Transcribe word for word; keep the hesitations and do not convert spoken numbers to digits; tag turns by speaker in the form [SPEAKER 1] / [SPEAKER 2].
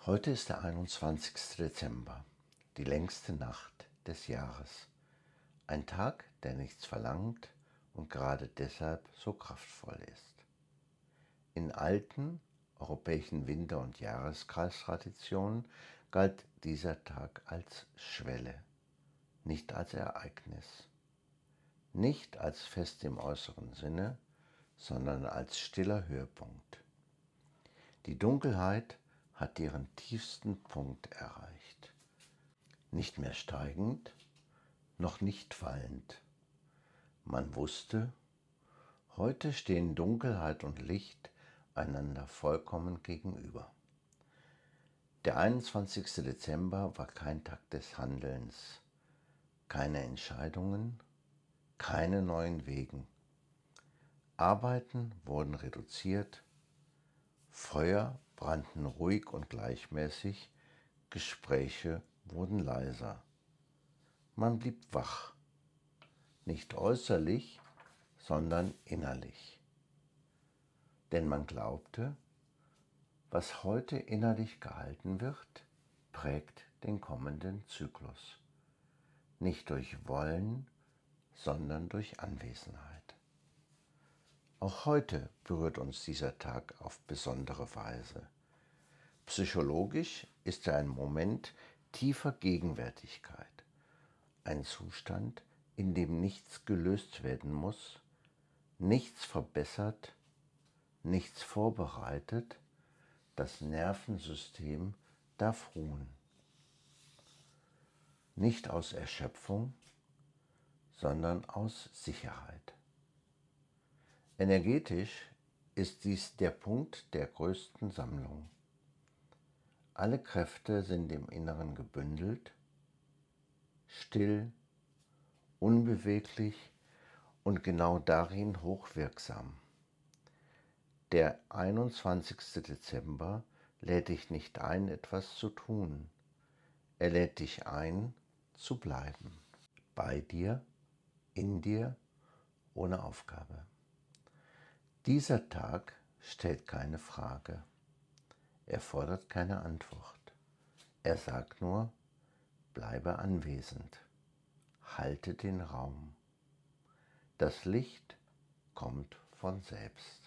[SPEAKER 1] Heute ist der einundzwanzigste Dezember, die längste Nacht des Jahres. Ein Tag, der nichts verlangt und gerade deshalb so kraftvoll ist. In alten europäischen Winter- und Jahreskreistraditionen galt dieser Tag als Schwelle, nicht als Ereignis. Nicht als Fest im äußeren Sinne, sondern als stiller Höhepunkt. Die Dunkelheit hat ihren tiefsten Punkt erreicht. Nicht mehr steigend, noch nicht fallend. Man wusste, heute stehen Dunkelheit und Licht einander vollkommen gegenüber. Der einundzwanzigste Dezember war kein Tag des Handelns, keine Entscheidungen, keine neuen Wegen. Arbeiten wurden reduziert, Feuer brannten ruhig und gleichmäßig, Gespräche wurden leiser. Man blieb wach, nicht äußerlich, sondern innerlich. Denn man glaubte, was heute innerlich gehalten wird, prägt den kommenden Zyklus. Nicht durch Wollen, sondern durch Anwesenheit. Auch heute berührt uns dieser Tag auf besondere Weise. Psychologisch ist er ein Moment tiefer Gegenwärtigkeit, ein Zustand, in dem nichts gelöst werden muss, nichts verbessert, nichts vorbereitet, das Nervensystem darf ruhen. Nicht aus Erschöpfung, sondern aus Sicherheit. Energetisch ist dies der Punkt der größten Sammlung. Alle Kräfte sind im Inneren gebündelt, still, unbeweglich und genau darin hochwirksam. Der einundzwanzigste Dezember lädt dich nicht ein, etwas zu tun. Er lädt dich ein, zu bleiben. Bei dir, in dir, ohne Aufgabe. Dieser Tag stellt keine Frage. Er fordert keine Antwort. Er sagt nur, bleibe anwesend. Halte den Raum. Das Licht kommt von selbst.